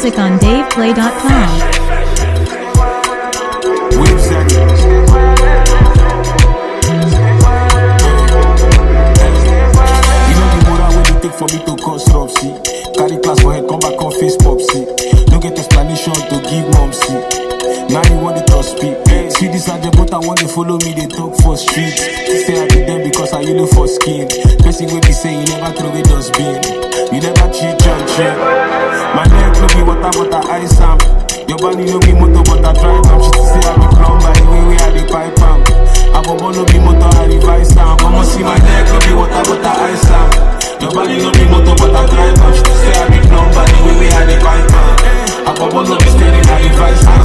music on DavePlay.com. For me to cause rough, see. Carry class for head, come back on face pop, see. Don't get explanation to give mom, see. Now you want it to speak. See this at the but I want to follow me, they talk for street. Say I did them because I look for skin. Person will be saying you never throw a dustbin. You never cheat, cheat. My neck no be water, but I ice am. Your body no be motor, but I drive am. She say I be plumber, the way we had the pipe am. I go no be motor, I revise am. I'ma see my neck no be water, but I ice am. Your body no be motor, but I drive am. She say I be plumber, the way we had the pipe am. I go no be steady, I revise am.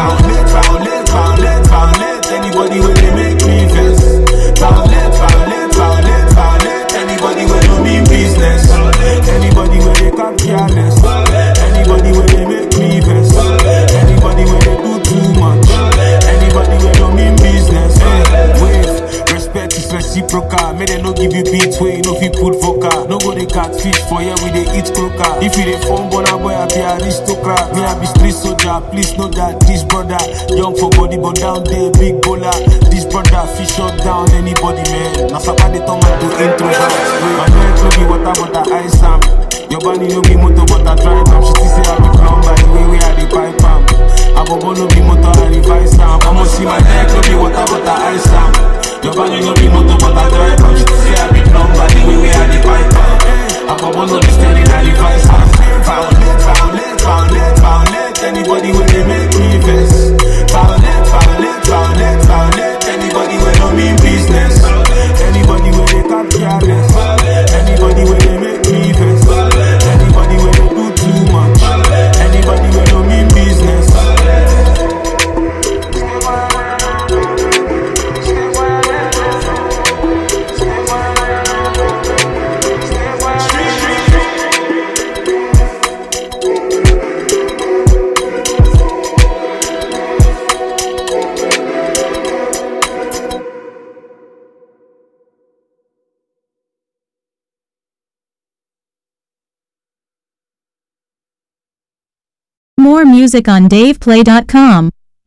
Violate, anybody when they make me vex. Violate, anybody when they mean business. Anybody when they can't careless. Anybody when they make me vex. Anybody when they do too much. Anybody when they mean business. Wave, respect is reciprocal. May they no give you beats where you know if you put vocal. No go they catfish for here we they eat croaker. If you they phone boy I be aristocrat. Me I be street soldier, please know that this brother young for body but down there big bowler. This brother fish shut down anybody man. Now somebody turn man to introvert. My head no be water but I ice am. Your body no be motor but I drive am. She still say I be plumber the way we had the pipe am. I go no be motor I revise am. I'ma see my head no be water but I ice am. Your body no be motor but I drive am. She still say I be plumber the way we had the pipe am. I go no be steady I revise am. Violate, anybody when they make me vex. Violate, anybody when don't mean business. Anybody when they can't careless. Anybody when they make me vex. Anybody when they do too much. Anybody when don't mean business. More music on DavePlay.com.